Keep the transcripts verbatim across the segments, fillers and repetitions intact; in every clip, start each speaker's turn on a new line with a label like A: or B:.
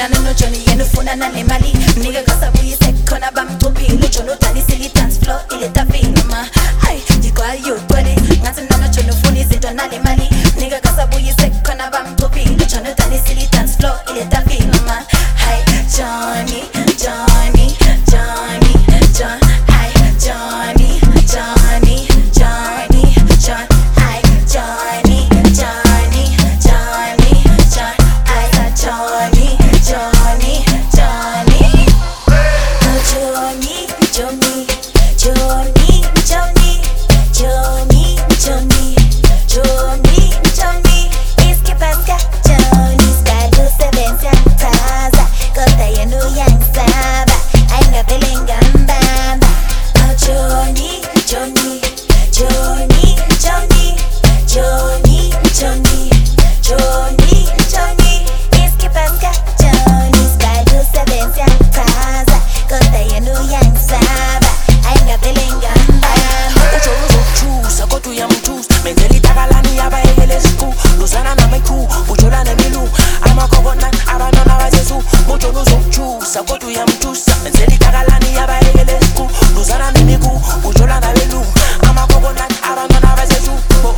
A: Ufuna no Johnny yena ufuna nale mali nigga kasabuye sekhona bamthuphile John udanisile dance floor ile tafini ma ay yigwa yogwale ngathi no John ufuna izinto nale mali nigga kasabuye sekhona bamthuphile John udanisile dance floor ile tafini ma hey Johnny Johnny Johnny John hey Johnny Johnny Johnny John hey Johnny Johnny Johnny John I said Johnny Johnny Johnny oh Johnny Johnny Johnny Johnny Johnny Johnny Johnny Johnny es que pasa Johnny Style seven Santaza Kota yenu yang saba Ainga belengamba oh Johnny Johnny Johnny Johnny Johnny Johnny Johnny Johnny es que pasa Johnny Style seven Santaza Kota yenu yang saba Ainga belengamba
B: Uchono zokuchusa kodwa uyamthusa menzela itakalani yabayekele siku luzana namayikhu ujola nemilu amakhokona abantwana bazethu uchono zokuchusa kodwa uyamthusa menzela itakalani yabayekele siku luzana nemiku ujola nabelu amakhokona abantwana bazethu oh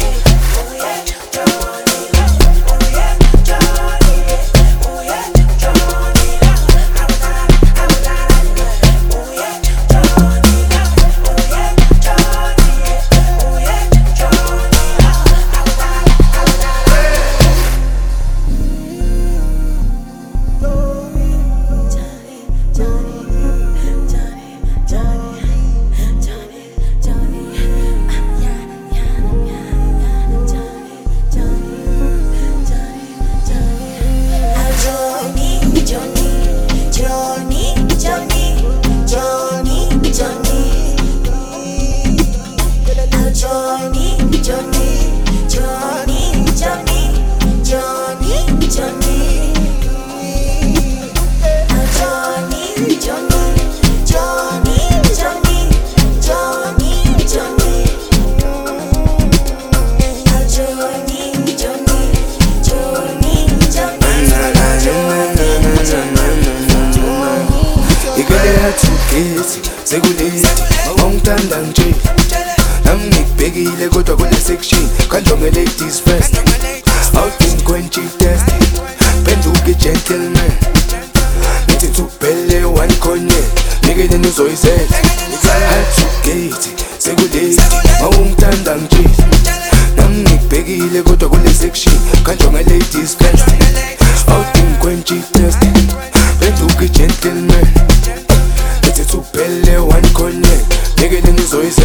C: Seguleti, mawungithanda nje nami ngikubhekile kodwa kule section kanjonge ladies first outing kwenchi test penduke gentleman nithi tuphele one konye ngeke nizoyisetha athugate seguleti mawungithanda nje nami ngikubhekile kodwa kule section kanjonge ladies first outing kwenchi test penduke gentleman Tupele one connect, nigga then you so is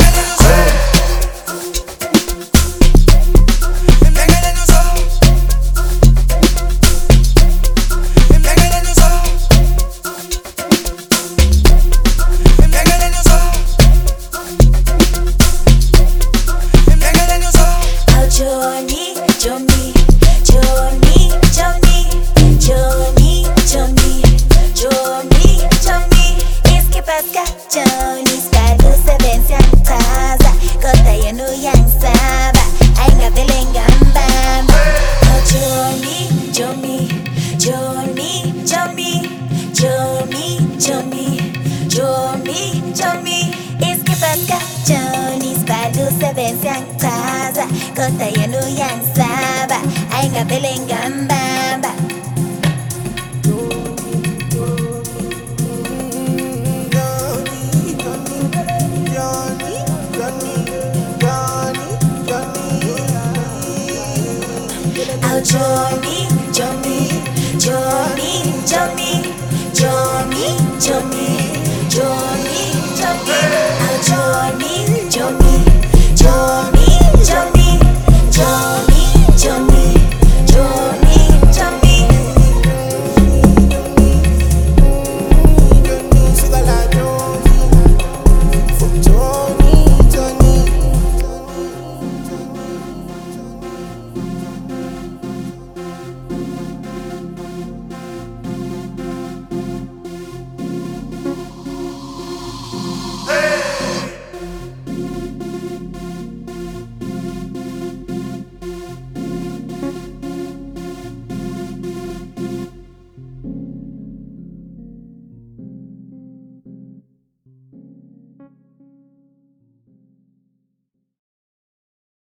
A: Johnny Johnny Johnny Johnny Johnny Johnny Johnny Johnny es que pasa Johnny Style seven Santaza Kota yenu yang saba Ainga belengamba oh Johnny Johnny Johnny Johnny Johnny Johnny Johnny Johnny es que pasa Johnny Style seven Santaza Kota yenu yang saba Ainga belengamba oh Johnny